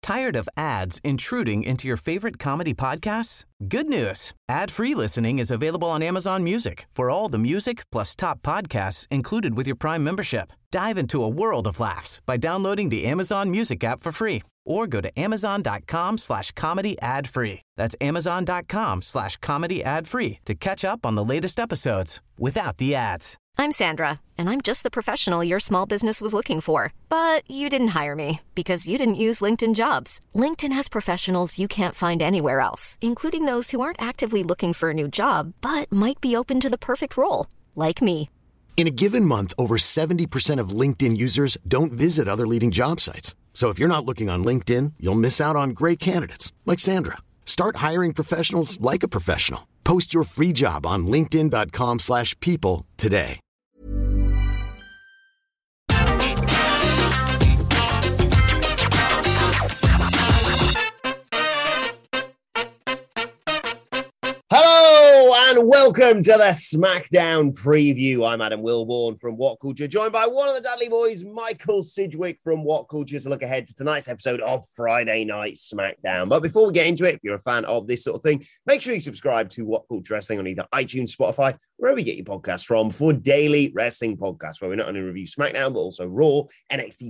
Tired of ads intruding into your favorite comedy podcasts? Good news. Ad-free listening is available on Amazon Music for all the music plus top podcasts included with your Prime membership. Dive into a world of laughs by downloading the Amazon Music app for free or go to amazon.com/comedy ad-free. That's amazon.com/comedy ad-free to catch up on the latest episodes without the ads. I'm Sandra, and I'm just the professional your small business was looking for. But you didn't hire me because you didn't use LinkedIn Jobs. LinkedIn has professionals you can't find anywhere else, including those who aren't actively looking for a new job, but might be open to the perfect role, like me. In a given month, over 70% of LinkedIn users don't visit other leading job sites. So if you're not looking on LinkedIn, you'll miss out on great candidates like Sandra. Start hiring professionals like a professional. Post your free job on linkedin.com/people today. Hello and welcome to the SmackDown preview. I'm Adam Wilborn from What Culture, joined by one of the Dudley Boys, Michael Sidgwick from What Culture, to look ahead to tonight's episode of Friday Night SmackDown. But before we get into it, if you're a fan of this sort of thing, make sure you subscribe to What Culture Wrestling on either iTunes, Spotify, wherever you get your podcasts from, for daily wrestling podcasts, where we not only review SmackDown, but also Raw, NXT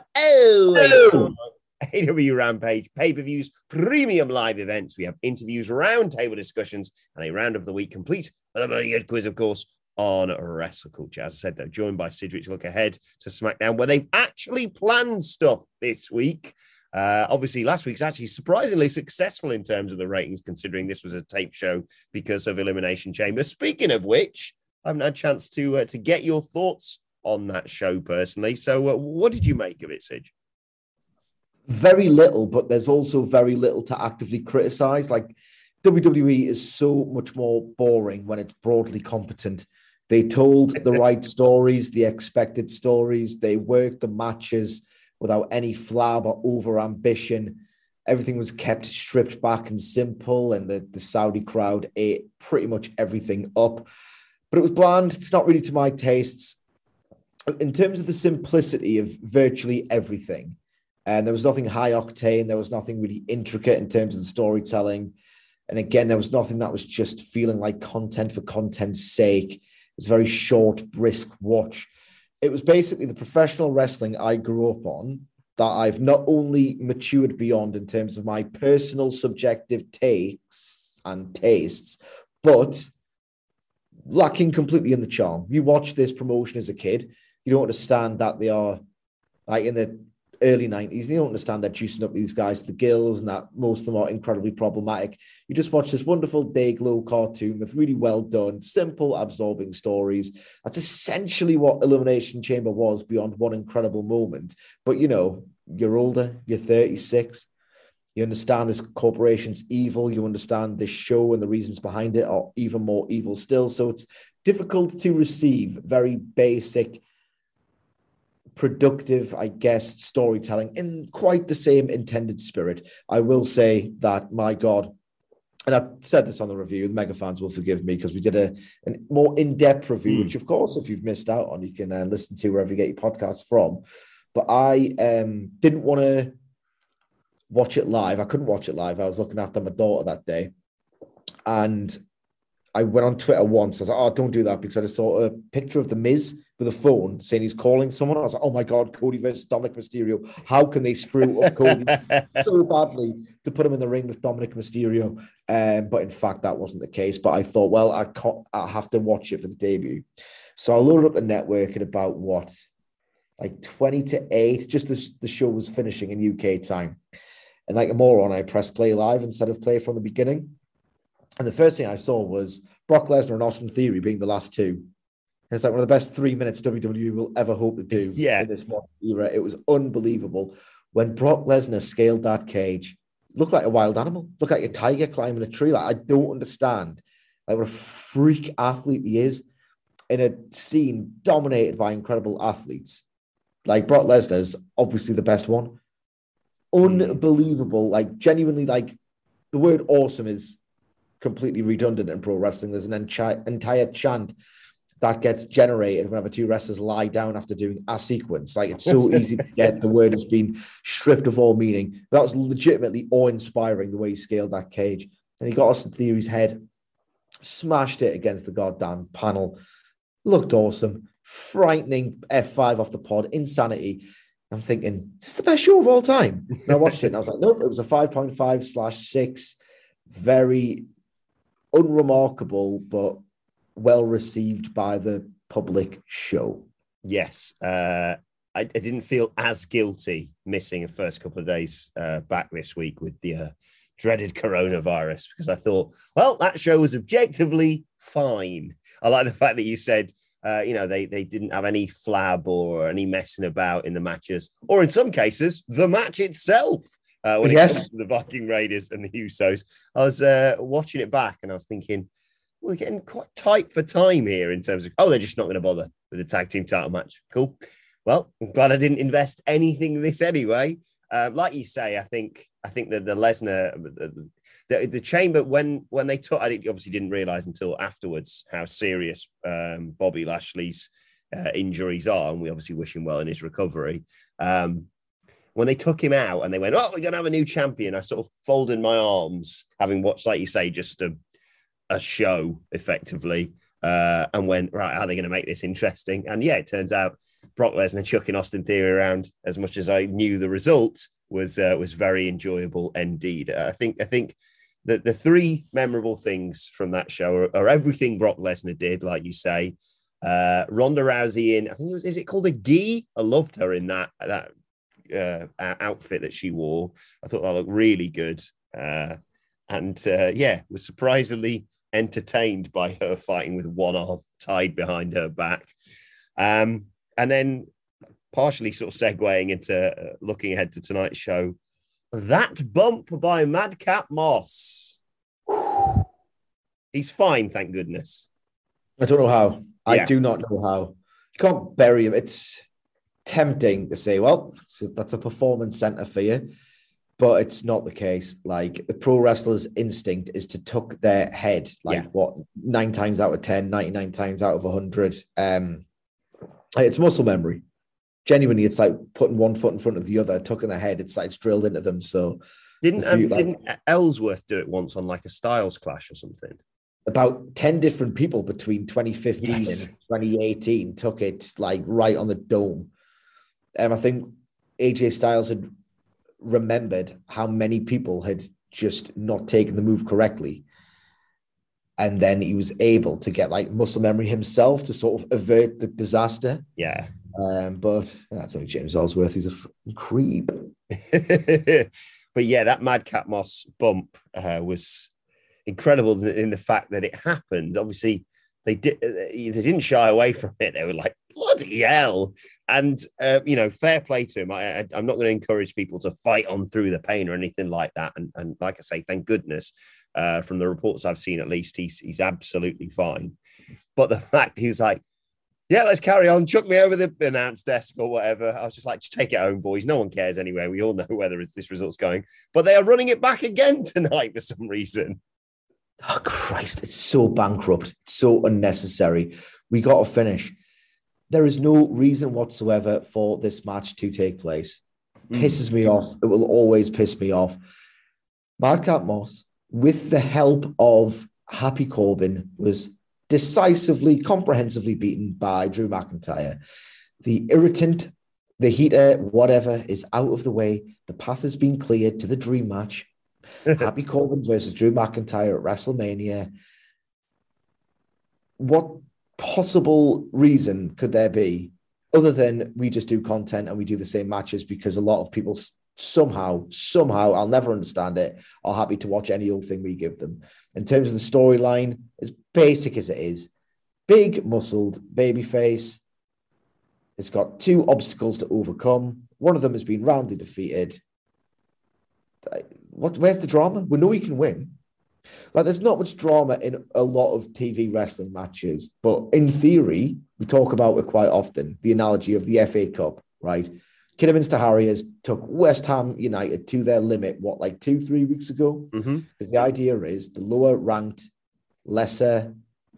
2.0, AW Rampage, pay-per-views, premium live events. We have interviews, roundtable discussions, and a round of the week complete with a very good quiz, of course, on wrestle culture. As I said, though, joined by Sidgwick to look ahead to SmackDown, where they've actually planned stuff this week. Obviously, last week's actually surprisingly successful in terms of the ratings, considering this was a tape show because of Elimination Chamber. Speaking of which, I haven't had a chance to get your thoughts on that show personally. So what did you make of it, Sidge? Very little, but there's also very little to actively criticize. Like, WWE is so much more boring when it's broadly competent. They told the right stories, the expected stories. They worked the matches without any flab or over ambition. Everything was kept stripped back and simple, and the Saudi crowd ate pretty much everything up. But it was bland. It's not really to my tastes. In terms of the simplicity of virtually everything, and there was nothing high octane. There was nothing really intricate in terms of the storytelling. And again, there was nothing that was just feeling like content for content's sake. It was a very short, brisk watch. It was basically the professional wrestling I grew up on that I've not only matured beyond in terms of my personal subjective takes and tastes, but lacking completely in the charm. You watch this promotion as a kid, you don't understand that they are like in the early 90s. You don't understand they're juicing up these guys to the gills and that most of them are incredibly problematic. You just watch this wonderful day glow cartoon with really well done, simple, absorbing stories. That's essentially what Elimination Chamber was, beyond one incredible moment. But, you know, you're older, you're 36, you understand this corporation's evil, you understand this show and the reasons behind it are even more evil still. So it's difficult to receive very basic, productive, I guess, storytelling in quite the same intended spirit. I will say that, my God, and I said this on the review, the mega fans will forgive me because we did a more in-depth review, which, of course, if you've missed out on, you can listen to wherever you get your podcasts from. But I didn't want to watch it live. I couldn't watch it live. I was looking after my daughter that day. And I went on Twitter once. I was like, oh, don't do that, because I just saw a picture of The Miz with a phone saying he's calling someone. I was like, oh my God, Cody versus Dominic Mysterio. How can they screw up Cody so badly to put him in the ring with Dominic Mysterio? But in fact, that wasn't the case. But I thought, well, I have to watch it for the debut. So I loaded up the network at about, like 20 to 8, just as the show was finishing in UK time. And like a moron, I pressed play live instead of play from the beginning. And the first thing I saw was Brock Lesnar and Austin Theory being the last two. And it's like one of the best 3 minutes WWE will ever hope to do in this modern era. It was unbelievable. When Brock Lesnar scaled that cage, looked like a wild animal, looked like a tiger climbing a tree. Like, I don't understand like what a freak athlete he is in a scene dominated by incredible athletes. Like, Brock Lesnar's obviously the best one. Unbelievable. Like, genuinely, like, the word awesome is completely redundant in pro wrestling. There's an entire chant that gets generated whenever two wrestlers lie down after doing a sequence. Like, it's so easy to get the word has been stripped of all meaning. But that was legitimately awe-inspiring, the way he scaled that cage. And he got Austin Theory's head, smashed it against the goddamn panel. Looked awesome. Frightening F5 off the pod. Insanity. I'm thinking, is this the best show of all time? And I watched it and I was like, nope, it was a 5.5/6. Very unremarkable, but well received by the public show. Yes. I didn't feel as guilty missing the first couple of days back this week with the dreaded coronavirus, because I thought, well, that show was objectively fine. I like the fact that you said, they didn't have any flab or any messing about in the matches, or in some cases, the match itself. When it comes to the Viking Raiders and the Usos, I was watching it back and I was thinking, we're getting quite tight for time here in terms of, they're just not going to bother with the tag team title match. Cool. Well, I'm glad I didn't invest anything in this anyway. Like you say, I think that the Lesnar, the Chamber, when they took, I obviously didn't realize until afterwards how serious Bobby Lashley's injuries are, and we obviously wish him well in his recovery. When they took him out and they went, we're going to have a new champion, I sort of folded my arms, having watched, like you say, just a show effectively, and went, right, how are they going to make this interesting? And yeah, it turns out Brock Lesnar chucking Austin Theory around, as much as I knew the result, was very enjoyable indeed. I think that the three memorable things from that show are everything Brock Lesnar did, like you say. Ronda Rousey in, I think is it called a gi? I loved her in that outfit that she wore. I thought that looked really good. Was surprisingly entertained by her fighting with one arm tied behind her back. And then partially sort of segueing into looking ahead to tonight's show, that bump by Madcap Moss. He's fine, thank goodness. I don't know how. Yeah. I do not know how. You can't bury him. It's tempting to say, well, that's a performance center for you, but it's not the case. Like, the pro wrestler's instinct is to tuck their head, 9 times out of 10, 99 times out of 100. It's muscle memory. Genuinely, it's like putting one foot in front of the other, tucking their head. It's like it's drilled into them. So didn't Ellsworth do it once on like a Styles Clash or something? About 10 different people between 2015 and 2018 took it like right on the dome. I think AJ Styles had remembered how many people had just not taken the move correctly. And then he was able to get like muscle memory himself to sort of avert the disaster. Yeah. But that's only James Ellsworth. He's a creep. But yeah, that Madcap Moss bump was incredible in the fact that it happened. Obviously, they didn't shy away from it. They were like, bloody hell. And, fair play to him. I'm not going to encourage people to fight on through the pain or anything like that. And like I say, thank goodness, from the reports I've seen, at least, he's absolutely fine. But the fact he was like, yeah, let's carry on. Chuck me over the announce desk or whatever. I was just like, just take it home, boys. No one cares anyway. We all know whether this result's going. But they are running it back again tonight for some reason. Oh, Christ. It's so bankrupt. It's so unnecessary. We got to finish. There is no reason whatsoever for this match to take place. Pisses me off. It will always piss me off. Madcap Moss, with the help of Happy Corbin, was decisively, comprehensively beaten by Drew McIntyre. The irritant, the heater, whatever, is out of the way. The path has been cleared to the dream match. Happy Corbin versus Drew McIntyre at WrestleMania. What possible reason could there be other than we just do content and we do the same matches because a lot of people somehow, I'll never understand it, are happy to watch any old thing we give them. In terms of the storyline, as basic as it is, big muscled babyface. It's got two obstacles to overcome. One of them has been roundly defeated. Where's the drama? We know he can win. Like, there's not much drama in a lot of TV wrestling matches, but in theory, we talk about it quite often, the analogy of the FA Cup, right? Kidderminster Harriers took West Ham United to their limit, 2-3 weeks ago? Because the idea is the lower ranked, lesser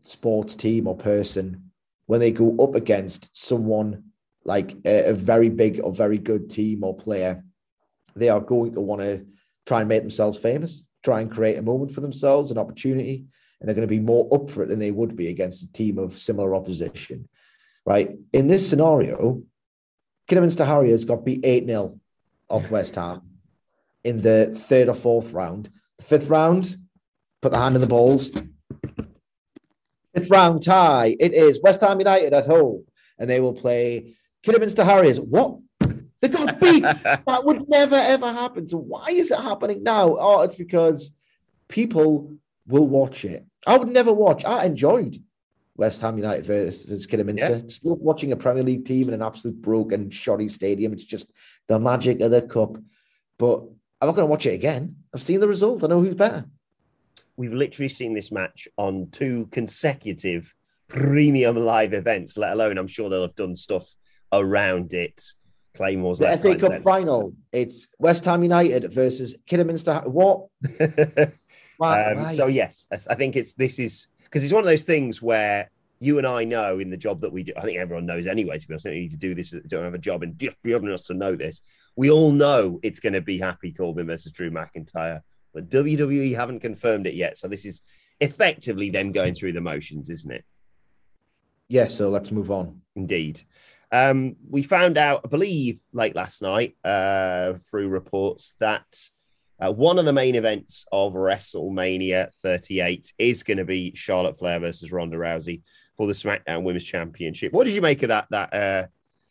sports team or person, when they go up against someone like a very big or very good team or player, they are going to want to try and make themselves famous, try and create a moment for themselves, an opportunity, and they're going to be more up for it than they would be against a team of similar opposition, right? In this scenario, Kidderminster Harriers got beat 8-0 off West Ham in the third or fourth round. The fifth round, put the hand in the balls. Fifth round tie. It is West Ham United at home, and they will play Kidderminster Harriers. What? They got beat. That would never, ever happen. So why is it happening now? Oh, it's because people will watch it. I would never watch. I enjoyed West Ham United versus Kidderminster. Yeah. Just love watching a Premier League team in an absolute broken, shoddy stadium. It's just the magic of the cup. But I'm not going to watch it again. I've seen the result. I know who's better. We've literally seen this match on 2 consecutive premium live events, let alone I'm sure they'll have done stuff around it. Claymores. The FA Cup final. It's West Ham United versus Kidderminster. What? Right. So yes, I think this is because it's one of those things where you and I know in the job that we do. I think everyone knows anyway. To be honest, don't need to do this. Don't have a job and just be us to know this. We all know it's going to be Happy Corbin versus Drew McIntyre, but WWE haven't confirmed it yet. So this is effectively them going through the motions, isn't it? Yeah. So let's move on. Indeed. We found out, I believe, late last night through reports that one of the main events of WrestleMania 38 is going to be Charlotte Flair versus Ronda Rousey for the SmackDown Women's Championship. What did you make of that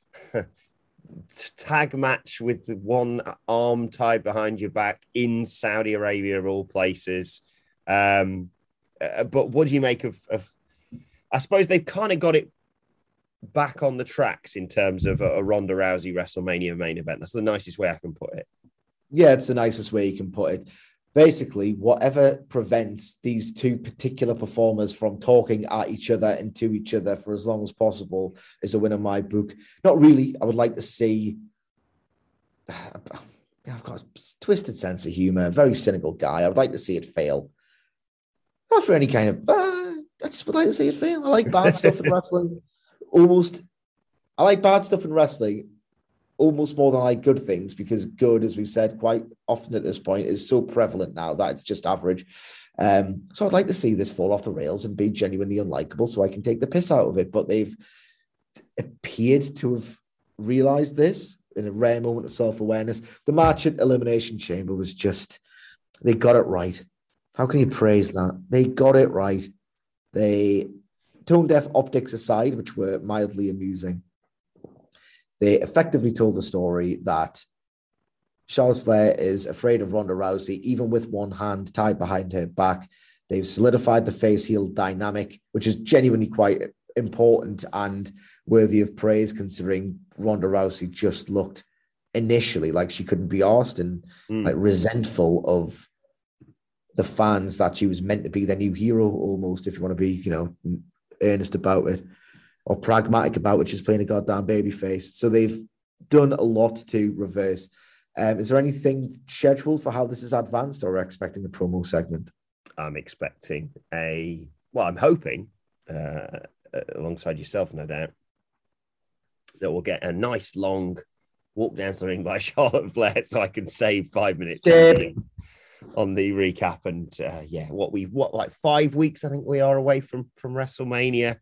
tag match with the one arm tied behind your back in Saudi Arabia, of all places? But what do you make of I suppose they've kind of got it back on the tracks in terms of a Ronda Rousey WrestleMania main event. That's the nicest way I can put it. Yeah, it's the nicest way you can put it. Basically, whatever prevents these two particular performers from talking at each other and to each other for as long as possible is a win in my book. Not really. I would like to see... I've got a twisted sense of humor, a very cynical guy. I would like to see it fail. Not for any kind of... I just would like to see it fail. I like bad stuff in wrestling. I like bad stuff in wrestling almost more than I like good things, because good, as we've said quite often at this point, is so prevalent now that it's just average. So I'd like to see this fall off the rails and be genuinely unlikable so I can take the piss out of it. But they've appeared to have realized this in a rare moment of self-awareness. The match at Elimination Chamber was just, they got it right. How can you praise that? They got it right. They, tone-deaf optics aside, which were mildly amusing, they effectively told the story that Charlotte Flair is afraid of Ronda Rousey, even with one hand tied behind her back. They've solidified the face-heel dynamic, which is genuinely quite important and worthy of praise, considering Ronda Rousey just looked initially like she couldn't be arsed and like resentful of the fans that she was meant to be their new hero, almost, if you want to be, earnest about it or pragmatic about it. She's playing a goddamn baby face. So they've done a lot to reverse. Is there anything scheduled for how this is advanced, or are we expecting a promo segment? I'm expecting I'm hoping, alongside yourself, no doubt, that we'll get a nice long walk down to the ring by Charlotte Flair so I can save 5 minutes on the recap. And like 5 weeks I think we are away from WrestleMania.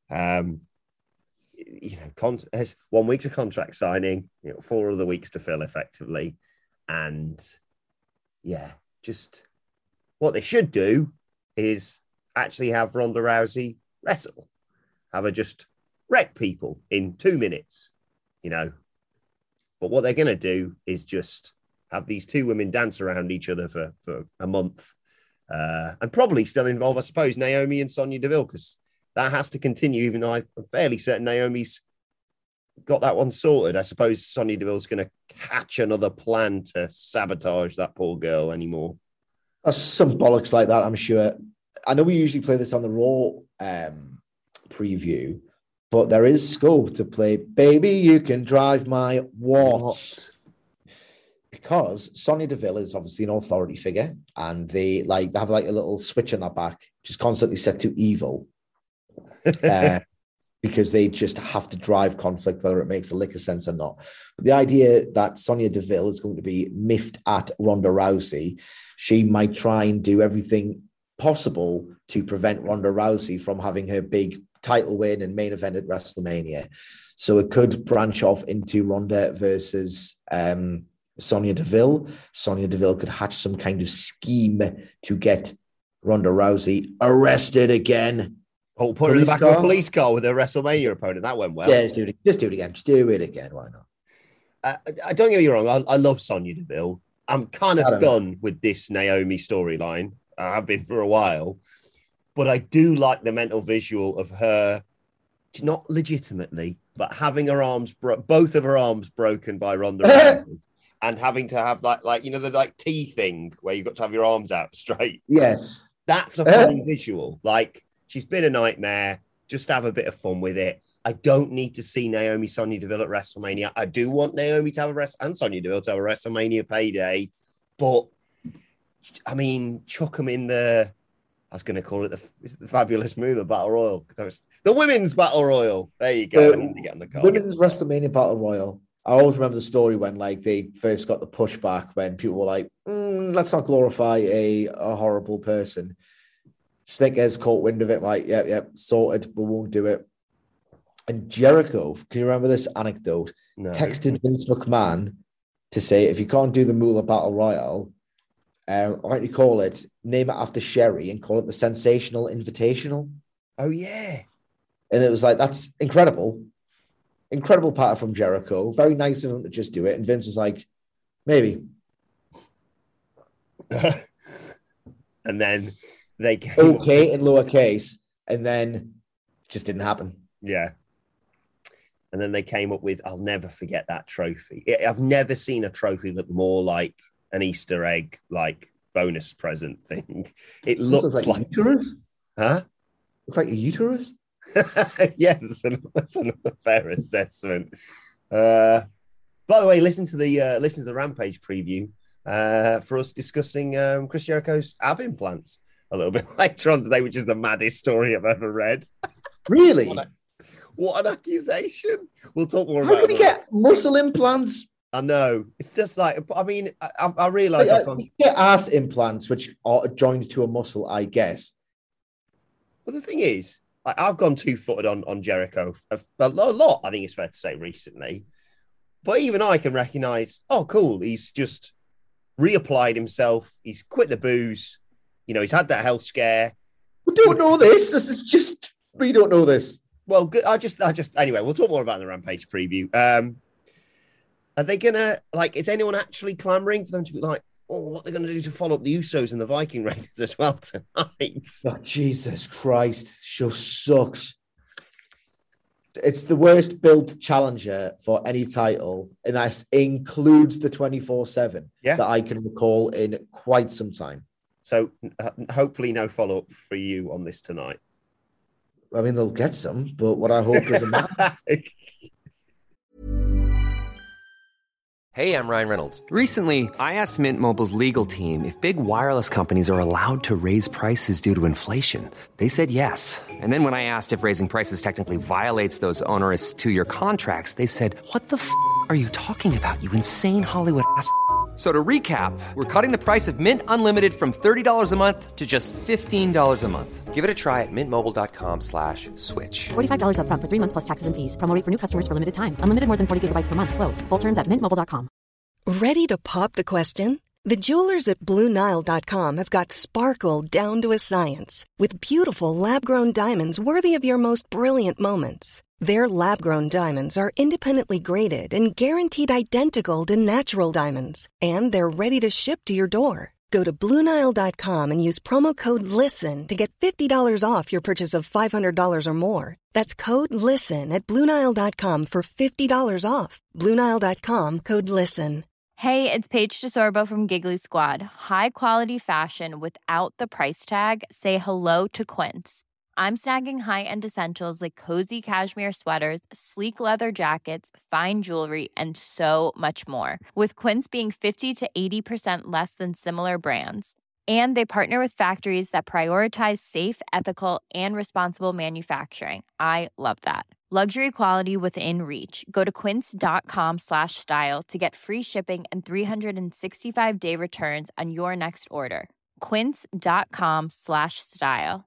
Has 1 week's a contract signing, 4 other weeks to fill effectively. And just what they should do is actually have Ronda Rousey wrestle, have her just wreck people in 2 minutes, but what they're going to do is just have these two women dance around each other for a month, and probably still involve, I suppose, Naomi and Sonya Deville, because that has to continue, even though I'm fairly certain Naomi's got that one sorted. I suppose Sonya Deville's going to hatch another plan to sabotage that poor girl anymore. Some bollocks like that, I'm sure. I know we usually play this on the Raw preview, but there is scope to play Baby You Can Drive My What? Because Sonya Deville is obviously an authority figure, and they have a little switch on their back, which is constantly set to evil. because they just have to drive conflict, whether it makes a lick of sense or not. But the idea that Sonya Deville is going to be miffed at Ronda Rousey, she might try and do everything possible to prevent Ronda Rousey from having her big title win and main event at WrestleMania. So it could branch off into Ronda versus Sonya Deville. Sonya Deville could hatch some kind of scheme to get Ronda Rousey arrested again. Oh, put her in the back of a police car with her WrestleMania opponent. That went well. Yeah, just do it again. Just do it again. Why not? I don't get me wrong. I love Sonya Deville. I'm kind of done with this Naomi storyline. I have been for a while. But I do like the mental visual of her, not legitimately, but having her arms, both of her arms broken by Ronda Rousey, and having to have the T thing where you've got to have your arms out straight. Yes. That's a funny visual. Like, she's been a nightmare. Just have a bit of fun with it. I don't need to see Naomi Sonya Deville at WrestleMania. I do want Naomi to have and Sonya Deville to have a WrestleMania payday. But, I mean, chuck them in the... I was going to call it the Fabulous Move, the Battle Royal. The Women's Battle Royal. There you go. Get on the card. Women's WrestleMania Battle Royal. I always remember the story when they first got the pushback when people were like, let's not glorify a horrible person. Snickers caught wind of it, like, yep, sorted, we won't do it. And Jericho, can you remember this anecdote? No. Texted Vince McMahon to say, if you can't do the Moolah Battle Royal, why don't you call it, name it after Sherry and call it the Sensational Invitational? Oh, yeah. And it was like, that's incredible. Incredible patter from Jericho. Very nice of him to just do it. And Vince was like, maybe. And then they came okay in lowercase. And then just didn't happen. Yeah. And then they came up with, I'll never forget that trophy. I've never seen a trophy look more like an Easter egg, like bonus present thing. It looks like a uterus. Huh? Looks like a uterus. Yes, that's another fair assessment. By the way, listen to the Rampage preview for us discussing Chris Jericho's ab implants a little bit later on today, which is the maddest story I've ever read. Really? What an accusation! We'll talk more about it. How can you get muscle implants? I know. It's just like, I mean, I realise you get ass implants, which are joined to a muscle, I guess. Well, the thing is, I've gone two-footed on Jericho a lot, I think it's fair to say, recently. But even I can recognise, oh, cool, he's just reapplied himself. He's quit the booze. You know, he's had that health scare. We don't know this. This is just, we don't know this. Well, I just, anyway, we'll talk more about the Rampage preview. Are they going to, is anyone actually clamoring for them to be like, oh, what they're going to do to follow up the Usos and the Viking Raiders as well tonight? Oh, Jesus Christ. Show sucks. It's the worst built challenger for any title, and that includes the 24/7 that I can recall in quite some time. So hopefully no follow-up for you on this tonight. I mean, they'll get some, but what I hope doesn't matter. Hey, I'm Ryan Reynolds. Recently, I asked Mint Mobile's legal team if big wireless companies are allowed to raise prices due to inflation. They said yes. And then when I asked if raising prices technically violates those onerous 2-year contracts, they said, what the f*** are you talking about, you insane Hollywood ass f- So to recap, we're cutting the price of Mint Unlimited from $30 a month to just $15 a month. Give it a try at mintmobile.com/switch. $45 up front for 3 months plus taxes and fees. Promo rate for new customers for limited time. Unlimited more than 40 gigabytes per month. Slows full terms at mintmobile.com. Ready to pop the question? The jewelers at BlueNile.com have got sparkle down to a science with beautiful lab-grown diamonds worthy of your most brilliant moments. Their lab-grown diamonds are independently graded and guaranteed identical to natural diamonds, and they're ready to ship to your door. Go to BlueNile.com and use promo code LISTEN to get $50 off your purchase of $500 or more. That's code LISTEN at BlueNile.com for $50 off. BlueNile.com, code LISTEN. Hey, it's Paige DeSorbo from Giggly Squad. High quality fashion without the price tag. Say hello to Quince. I'm snagging high-end essentials like cozy cashmere sweaters, sleek leather jackets, fine jewelry, and so much more. With Quince being 50 to 80% less than similar brands. And they partner with factories that prioritize safe, ethical, and responsible manufacturing. I love that. Luxury quality within reach. Go to quince.com/style to get free shipping and 365-day returns on your next order. Quince.com/style.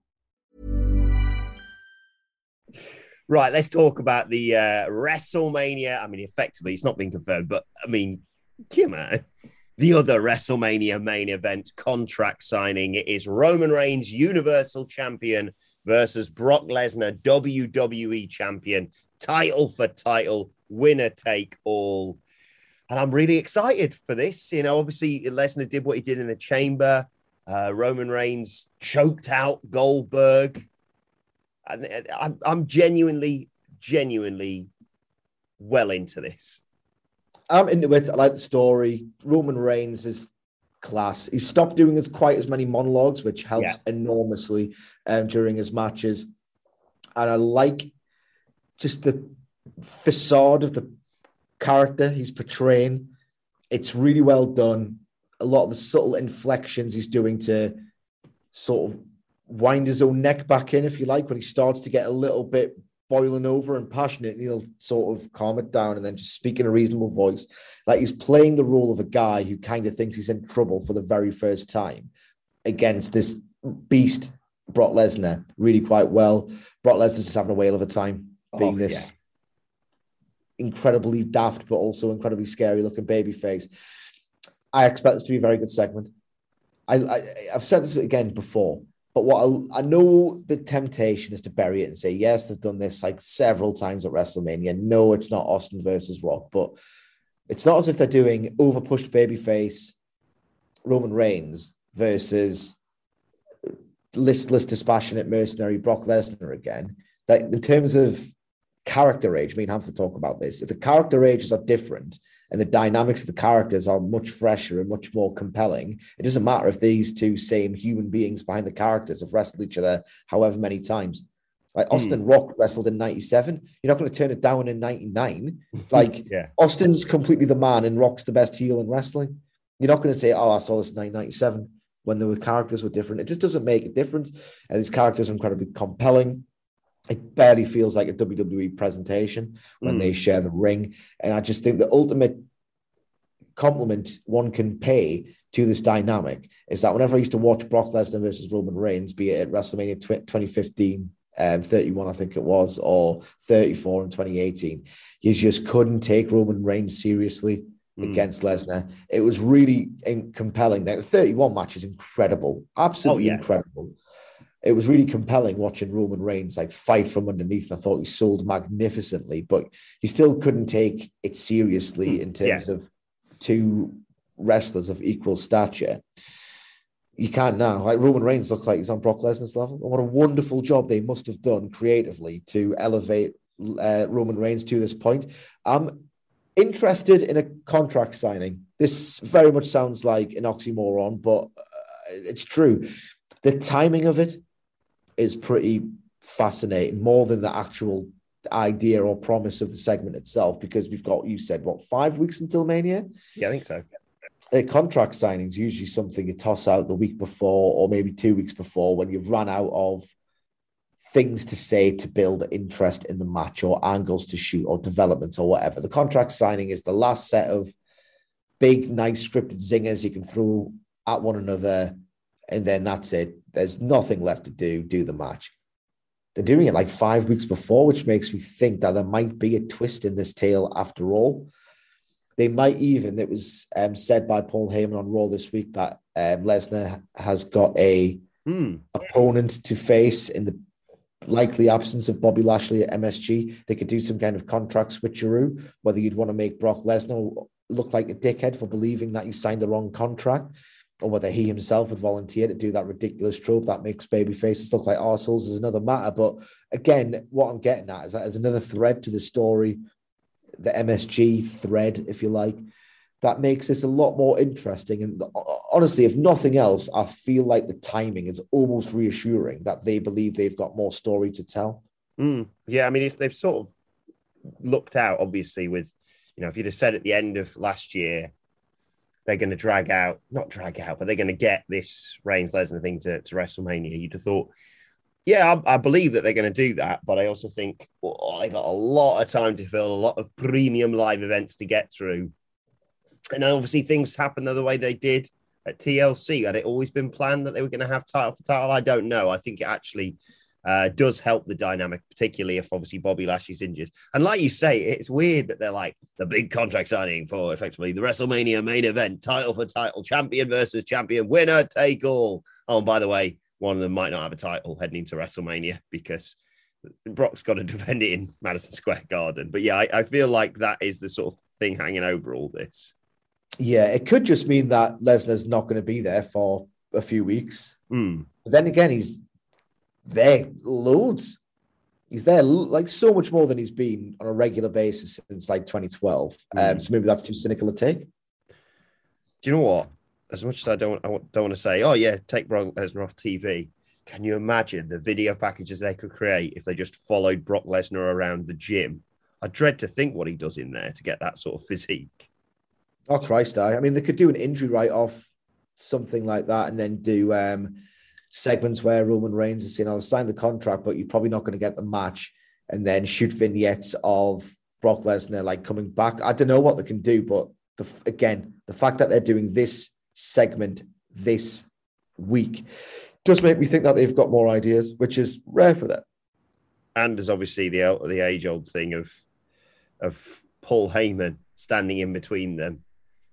Right, let's talk about the WrestleMania. I mean, effectively, it's not been confirmed, but I mean, come on. The other WrestleMania main event contract signing is Roman Reigns, Universal Champion, versus Brock Lesnar, WWE Champion, title for title, winner take all. And I'm really excited for this. You know, obviously, Lesnar did what he did in the Chamber. Roman Reigns choked out Goldberg. I'm genuinely well into this. I'm into it. I like the story. Roman Reigns is class. He stopped doing quite as many monologues, which helps enormously during his matches. And I like just the facade of the character he's portraying. It's really well done. A lot of the subtle inflections he's doing to sort of wind his own neck back in, if you like, when he starts to get a little bit boiling over and passionate, and he'll sort of calm it down and then just speak in a reasonable voice. Like he's playing the role of a guy who kind of thinks he's in trouble for the very first time against this beast, Brock Lesnar, really quite well. Brock Lesnar's just having a whale of a time being this incredibly daft, but also incredibly scary looking babyface. I expect this to be a very good segment. I've said this again before, but what I know the temptation is to bury it and say, yes, they've done this like several times at WrestleMania. No, it's not Austin versus Rock, but it's not as if they're doing overpushed babyface Roman Reigns versus listless, dispassionate mercenary Brock Lesnar again. That in terms of character age, I have to talk about this. If the character ages are different and the dynamics of the characters are much fresher and much more compelling, it doesn't matter if these two same human beings behind the characters have wrestled each other however many times. Like Austin and Rock wrestled in 97. You're not going to turn it down in 99. Like Austin's completely the man and Rock's the best heel in wrestling. You're not going to say, oh, I saw this in 1997 when the characters were different. It just doesn't make a difference. And these characters are incredibly compelling. It barely feels like a WWE presentation when they share the ring. And I just think the ultimate compliment one can pay to this dynamic is that whenever I used to watch Brock Lesnar versus Roman Reigns, be it at WrestleMania 2015, 31, I think it was, or 34 in 2018, you just couldn't take Roman Reigns seriously against Lesnar. It was really compelling. The 31 match is incredible, absolutely incredible. It was really compelling watching Roman Reigns like fight from underneath. I thought he sold magnificently, but you still couldn't take it seriously in terms of two wrestlers of equal stature. You can't now. Like Roman Reigns looks like he's on Brock Lesnar's level. And what a wonderful job they must have done creatively to elevate Roman Reigns to this point. I'm interested in a contract signing. This very much sounds like an oxymoron, but it's true. The timing of it is pretty fascinating, more than the actual idea or promise of the segment itself, because we've got, you said, 5 weeks until Mania? Yeah, I think so. Contract signings usually something you toss out the week before or maybe 2 weeks before when you've run out of things to say to build interest in the match or angles to shoot or development or whatever. The contract signing is the last set of big, nice scripted zingers you can throw at one another, and then that's it. There's nothing left to do the match. They're doing it like 5 weeks before, which makes me think that there might be a twist in this tale after all. They might even, it was said by Paul Heyman on Raw this week that Lesnar has got a opponent to face in the likely absence of Bobby Lashley at MSG. They could do some kind of contract switcheroo, whether you'd want to make Brock Lesnar look like a dickhead for believing that he signed the wrong contract, or whether he himself would volunteer to do that ridiculous trope that makes baby faces look like arseholes is another matter. But again, what I'm getting at is that there's another thread to the story, the MSG thread, if you like, that makes this a lot more interesting. And honestly, if nothing else, I feel like the timing is almost reassuring that they believe they've got more story to tell. Yeah, I mean, they've sort of looked out, obviously, with, if you'd have said at the end of last year, they're going to not drag out, but they're going to get this Reigns-Lesnar thing to WrestleMania. You'd have thought, yeah, I believe that they're going to do that, but I also think they got a lot of time to fill, a lot of premium live events to get through. And obviously things happened the way they did at TLC. Had it always been planned that they were going to have title for title? I don't know. I think it actually does help the dynamic, particularly if obviously Bobby Lashley's injured. And like you say, it's weird that they're like the big contract signing for effectively the WrestleMania main event, title for title, champion versus champion, winner take all. Oh, and by the way, one of them might not have a title heading into WrestleMania because Brock's got to defend it in Madison Square Garden. But yeah, I feel like that is the sort of thing hanging over all this. Yeah, it could just mean that Lesnar's not going to be there for a few weeks. But then again, he's there loads. He's there like so much more than he's been on a regular basis since like 2012. So maybe that's too cynical a take. Do you know what? As much as I don't want to say, oh yeah, take Brock Lesnar off TV. Can you imagine the video packages they could create if they just followed Brock Lesnar around the gym? I dread to think what he does in there to get that sort of physique. Oh Christ! I mean, they could do an injury write-off, something like that, and then do segments where Roman Reigns is saying, "I'll sign the contract, but you're probably not going to get the match," and then shoot vignettes of Brock Lesnar like coming back. I don't know what they can do, but the fact that they're doing this segment this week does make me think that they've got more ideas, which is rare for them. And there's obviously the age-old thing of Paul Heyman standing in between them,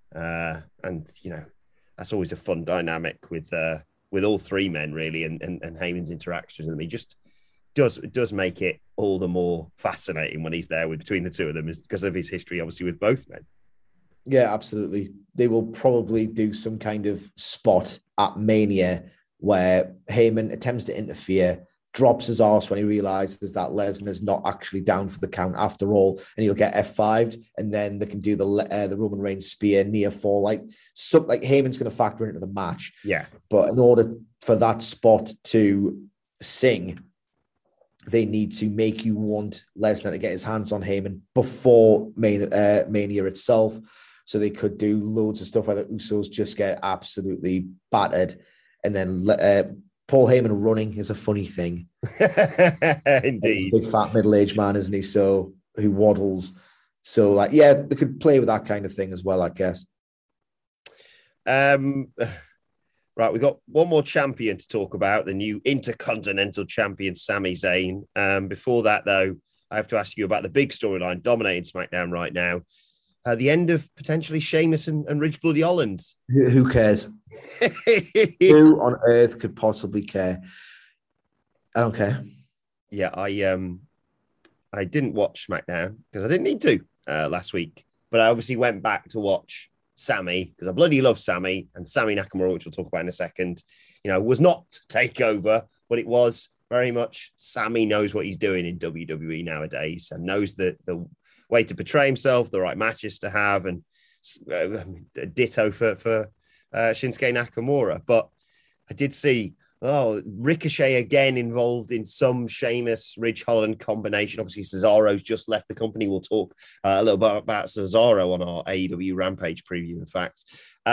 and you know that's always a fun dynamic with all three men really, and Heyman's interactions with them. He just does make it all the more fascinating when he's there between the two of them, is because of his history, obviously, with both men. Yeah, absolutely. They will probably do some kind of spot at Mania where Heyman attempts to interfere, drops his arse when he realizes that Lesnar's not actually down for the count after all, and he'll get F5'd, and then they can do the Roman Reigns spear near fall. Like Heyman's going to factor into the match. Yeah. But in order for that spot to sing, they need to make you want Lesnar to get his hands on Heyman before Mania itself. So they could do loads of stuff where the Usos just get absolutely battered. And then Paul Heyman running is a funny thing. Indeed. Big fat middle-aged man, isn't he? So who waddles. So like, yeah, they could play with that kind of thing as well, I guess. Right, we've got one more champion to talk about, the new Intercontinental Champion, Sami Zayn. Before that, though, I have to ask you about the big storyline dominating SmackDown right now. The end of potentially Sheamus and Ridge Bloody Holland. Who cares? Who on earth could possibly care? I don't care. Yeah, I didn't watch SmackDown because I didn't need to last week. But I obviously went back to watch Sami because I bloody love Sami, and Sami Nakamura, which we'll talk about in a second, you know, was not TakeOver, but it was very much Sami knows what he's doing in WWE nowadays and knows the way to portray himself, the right matches to have, and ditto for Shinsuke Nakamura. But I did see, Ricochet again involved in some Sheamus Ridge Holland combination. Obviously, Cesaro's just left the company. We'll talk a little bit about Cesaro on our AEW Rampage preview, in fact.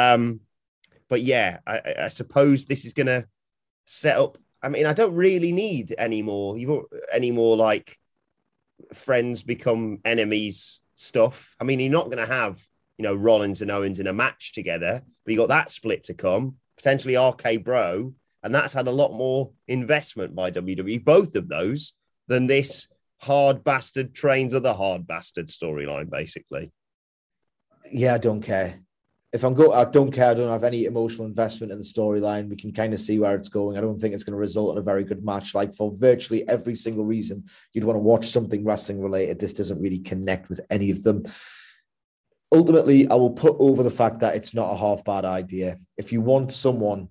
But yeah, I suppose this is going to set up. I mean, I don't really need any more like friends become enemies stuff. I mean, you're not going to have, Rollins and Owens in a match together, but you got that split to come, potentially RK Bro. And that's had a lot more investment by WWE, both of those, than this hard bastard trains of the hard bastard storyline, basically. Yeah, I don't care. I don't care. I don't have any emotional investment in the storyline. We can kind of see where it's going. I don't think it's going to result in a very good match. Like, for virtually every single reason you'd want to watch something wrestling related, this doesn't really connect with any of them. Ultimately, I will put over the fact that it's not a half bad idea. If you want someone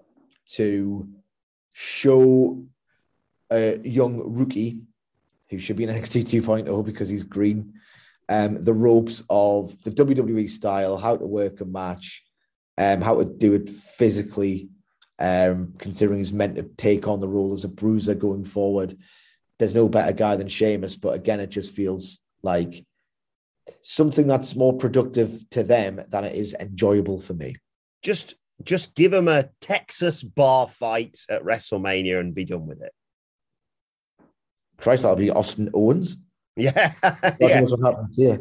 to show a young rookie who should be in NXT 2.0 because he's green, the ropes of the WWE style, how to work a match, how to do it physically, considering he's meant to take on the role as a bruiser going forward. There's no better guy than Sheamus, but again, it just feels like something that's more productive to them than it is enjoyable for me. Just give them a Texas bar fight at WrestleMania and be done with it. Christ, that'll be Austin Owens. Yeah. What happens here.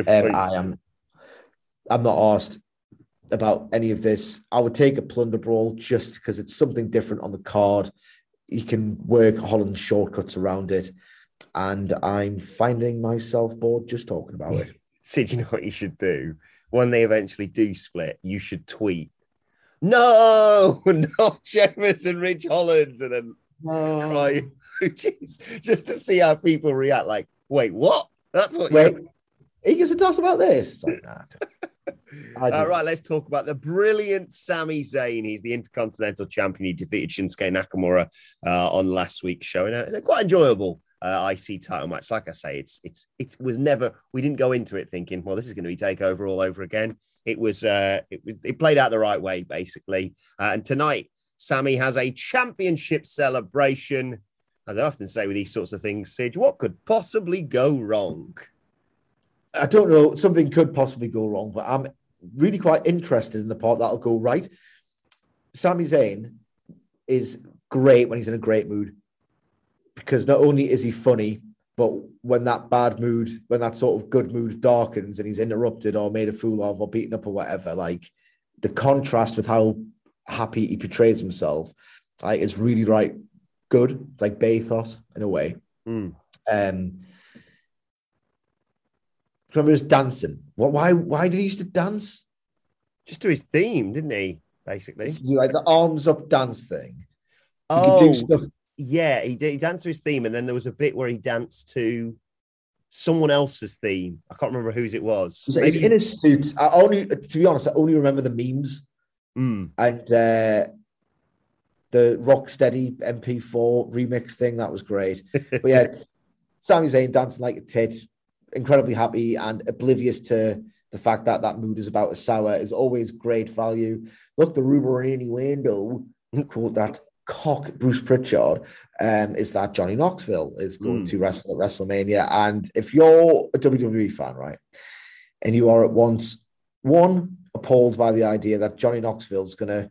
I'm not asked about any of this. I would take a plunder brawl just because it's something different on the card. You can work Holland's shortcuts around it. And I'm finding myself bored just talking about it. Sid, you know what you should do? When they eventually do split, you should tweet, "No, not Sheamus and Ridge Holland," and then cry, just to see how people react. Like, wait, what? That's what he gets a toss about this. Like, nah. Right, let's talk about the brilliant Sami Zayn. He's the Intercontinental Champion. He defeated Shinsuke Nakamura on last week's show in a quite enjoyable IC title match. Like I say, it was never. We didn't go into it thinking, well, this is going to be Takeover all over again. It played out the right way, basically. And tonight, Sami has a championship celebration. As I often say with these sorts of things, Sid, what could possibly go wrong? I don't know. Something could possibly go wrong, but I'm really quite interested in the part that'll go right. Sami Zayn is great when he's in a great mood, because not only is he funny, but when that bad mood, when that sort of good mood darkens and he's interrupted or made a fool of or beaten up or whatever, like the contrast with how happy he portrays himself, like, is really good. It's like bathos in a way. Remember his dancing? Why did he used to dance? Just to his theme, didn't he? Basically, like the arms up dance thing. Yeah, he did. He danced to his theme, and then there was a bit where he danced to someone else's theme. I can't remember whose it was. Maybe in his suit. To be honest, I only remember the memes and the Rocksteady MP4 remix thing. That was great. But yeah, Sami Zayn dancing like a tit, incredibly happy and oblivious to the fact that that mood is about a sour is always great value. Look, the rumor in any window, quote that cock Bruce Pritchard, is that Johnny Knoxville is going to wrestle at WrestleMania. And if you're a WWE fan, right, and you are at once, one, appalled by the idea that Johnny Knoxville is going to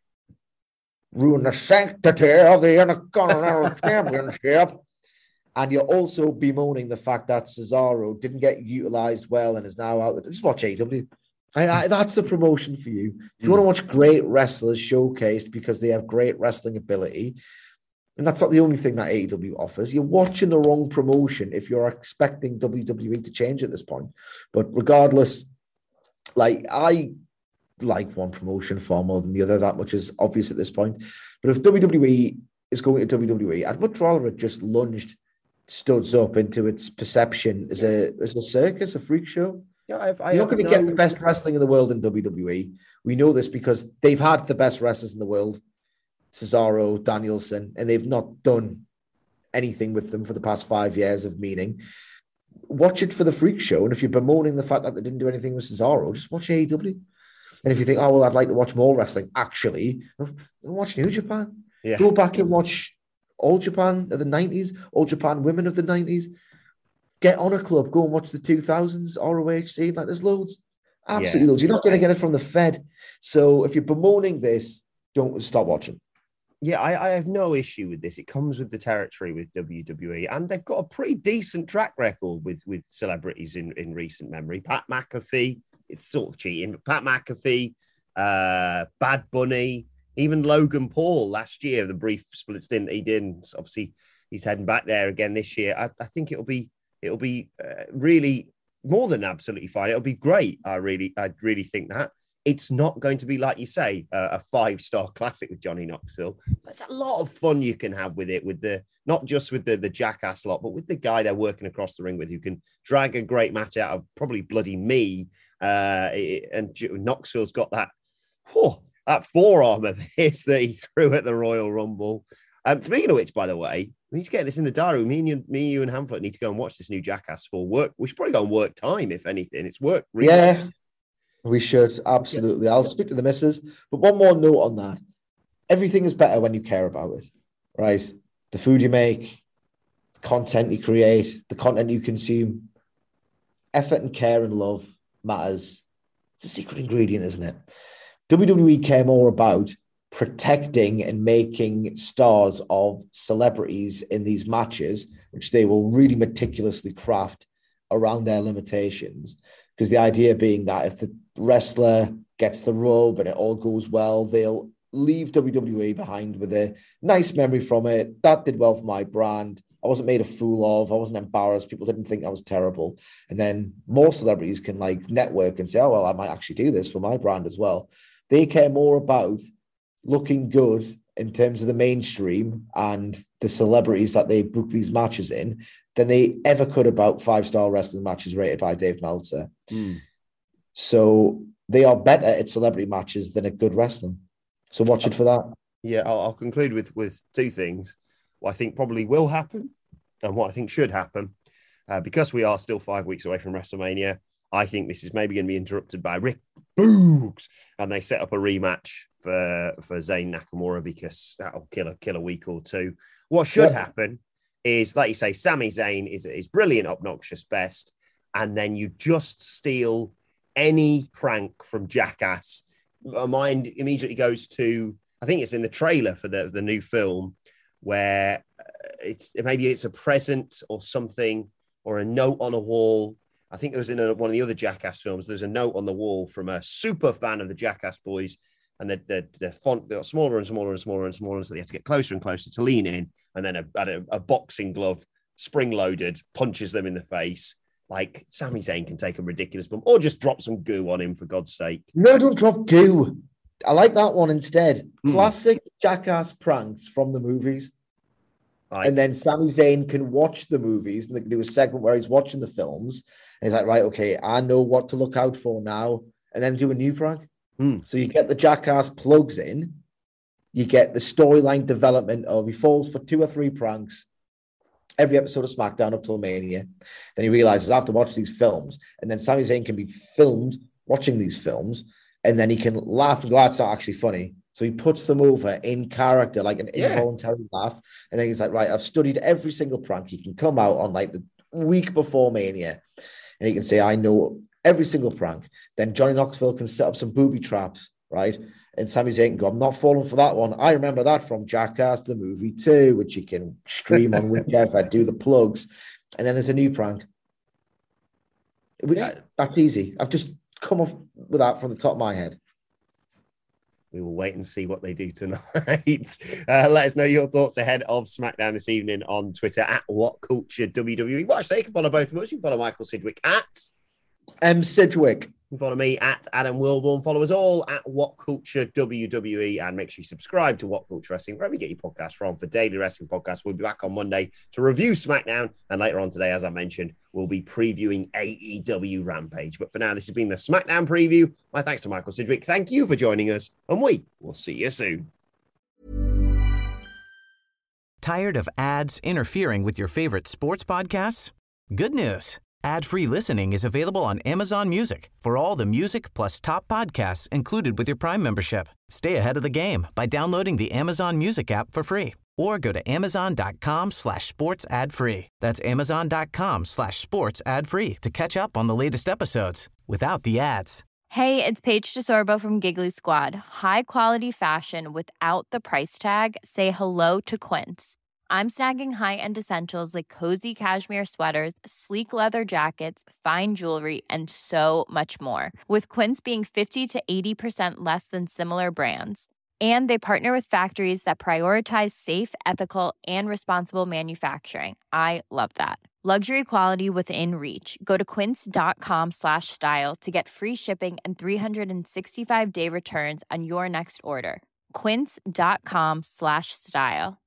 ruin the sanctity of the Intercontinental Championship, and you're also bemoaning the fact that Cesaro didn't get utilized well and is now out there. Just watch AEW. That's the promotion for you. If you want to watch great wrestlers showcased because they have great wrestling ability, and that's not the only thing that AEW offers, you're watching the wrong promotion if you're expecting WWE to change at this point. But regardless, like, I like one promotion far more than the other. That much is obvious at this point. But if WWE is going to WWE, I'd much rather it just studs up into its perception as a circus, a freak show. Yeah, you're not going to get the best wrestling in the world in WWE. We know this because they've had the best wrestlers in the world, Cesaro, Danielson, and they've not done anything with them for the past 5 years of meaning. Watch it for the freak show. And if you're bemoaning the fact that they didn't do anything with Cesaro, just watch AEW. And if you think, oh, well, I'd like to watch more wrestling, actually, watch New Japan. Yeah. Go back and watch All Japan of the 90s, All Japan Women of the 90s. Get on a club, go and watch the 2000s ROH scene. Like, there's loads. Absolutely loads. You're not going to get it from the Fed. So if you're bemoaning this, don't stop watching. Yeah, I have no issue with this. It comes with the territory with WWE, and they've got a pretty decent track record with celebrities in recent memory. Pat McAfee, it's sort of cheating, but Pat McAfee, Bad Bunny, even Logan Paul last year, the brief split stint he did. And obviously, he's heading back there again this year. I think it'll be really more than absolutely fine. It'll be great. I really think that. It's not going to be, like you say, a 5-star classic with Johnny Knoxville. There's a lot of fun you can have with it, not just with the jackass lot, but with the guy they're working across the ring with, who can drag a great match out of probably bloody me. And Knoxville's got that forearm of his that he threw at the Royal Rumble. Speaking of which, by the way, we need to get this in the diary. Me, you, and Hamlet need to go and watch this new Jackass for work. We should probably go and work time, if anything. It's work. Yeah, we should. Absolutely. Yeah. I'll speak to the missus. But one more note on that. Everything is better when you care about it, right? The food you make, the content you create, the content you consume. effort and care and love matters. It's a secret ingredient, isn't it? WWE care more about protecting and making stars of celebrities in these matches, which they will really meticulously craft around their limitations. Because the idea being that if the wrestler gets the rub and it all goes well, they'll leave WWE behind with a nice memory from it. That did well for my brand. I wasn't made a fool of. I wasn't embarrassed. People didn't think I was terrible. And then more celebrities can like network and say, oh, well, I might actually do this for my brand as well. They care more about looking good in terms of the mainstream and the celebrities that they book these matches in than they ever could about 5-star wrestling matches rated by Dave Meltzer. So they are better at celebrity matches than at good wrestling. So watch it for that. Yeah, I'll conclude with two things. What I think probably will happen and what I think should happen. Because we are still 5 weeks away from WrestleMania, I think this is maybe going to be interrupted by Rick Boogs, and they set up a rematch for Zayn Nakamura because that'll kill a week or two. What should happen is, like you say, Sami Zayn is brilliant, obnoxious best, and then you just steal any prank from Jackass. My mind immediately goes to, I think it's in the trailer for the new film, where maybe it's a present or something, or a note on a wall. I think it was in one of the other Jackass films. There's a note on the wall from a super fan of the Jackass boys, and the font got smaller and smaller and smaller and smaller, so they had to get closer and closer to lean in, and then a boxing glove, spring-loaded, punches them in the face. Like, Sami Zayn can take a ridiculous bump, or just drop some goo on him, for God's sake. No, don't drop goo. I like that one instead. Classic Jackass pranks from the movies. Right. And then Sami Zayn can watch the movies, and they can do a segment where he's watching the films, and he's like, right, okay, I know what to look out for now, and then do a new prank. So you get the Jackass plugs in, you get the storyline development of he falls for 2 or 3 pranks every episode of SmackDown up till Mania. Then he realizes I have to watch these films, and then Sami Zayn can be filmed watching these films, and then he can laugh and go, that's not actually funny. So he puts them over in character, like an involuntary laugh. And then he's like, right, I've studied every single prank. He can come out on like the week before Mania, and he can say, I know every single prank. Then Johnny Knoxville can set up some booby traps, right? And Sami Zayn can go, I'm not falling for that one. I remember that from Jackass, the movie too, which you can stream on whichever, do the plugs. And then there's a new prank. That's easy. I've just come off with that from the top of my head. We will wait and see what they do tonight. Let us know your thoughts ahead of SmackDown this evening on Twitter at WhatCultureWWE. Well, actually, you can follow both of us. You can follow Michael Sidgwick at Sidgwick. You can follow me at Adam Wilborn. Follow us all at WhatCultureWWE, and make sure you subscribe to What Culture Wrestling wherever you get your podcast from for daily wrestling podcasts. We'll be back on Monday to review SmackDown, and later on today, as I mentioned, we'll be previewing AEW Rampage. But for now, this has been the SmackDown preview. My thanks to Michael Sidgwick. Thank you for joining us, and we will see you soon. Tired of ads interfering with your favorite sports podcasts? Good news. Ad-free listening is available on Amazon Music for all the music plus top podcasts included with your Prime membership. Stay ahead of the game by downloading the Amazon Music app for free or go to amazon.com/sports ad free. That's amazon.com/sports ad free to catch up on the latest episodes without the ads. Hey, it's Paige DeSorbo from Giggly Squad. High quality fashion without the price tag. Say hello to Quince. I'm snagging high-end essentials like cozy cashmere sweaters, sleek leather jackets, fine jewelry, and so much more. With Quince being 50 to 80% less than similar brands. And they partner with factories that prioritize safe, ethical, and responsible manufacturing. I love that. Luxury quality within reach. Go to quince.com/style to get free shipping and 365-day returns on your next order. Quince.com/style.